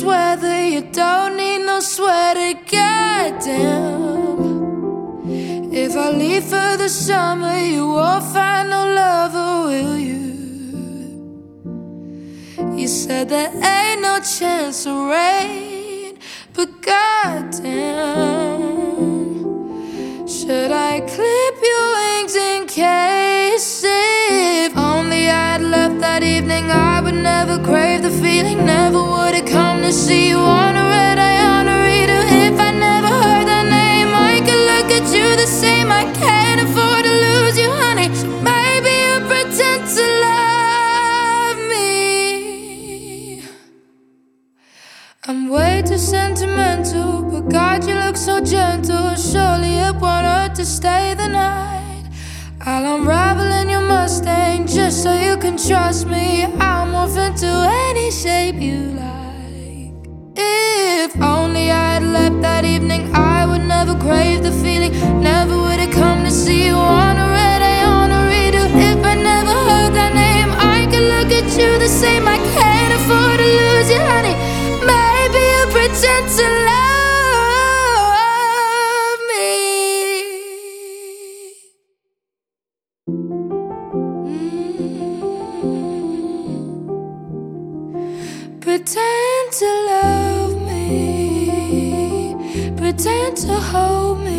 weather. You don't need no sweater, goddamn. If I leave for the summer, you won't find no lover, will you? You said there ain't no chance of rain, but goddamn, should I clip your wings in case? If only I'd left that evening, I would never crave the feeling. Never would have come to see you on a red eye on a reader. If I never heard that name, I could look at you the same. I can't afford to lose you, honey, so maybe you pretend to love me. I'm way too sentimental, but God, you look so gentle. Surely it won't hurt to stay the night. I'll unravel in your Mustang just so you can trust me. I'll morph into any shape you like. If only I had left that evening, I would never crave the feeling. Never would have come to see you on a red eye on a reader. If I never heard that name, I could look at you the same. I can't afford to lose you, honey. Maybe you pretend to love me. Pretend to love me. Pretend to hold me.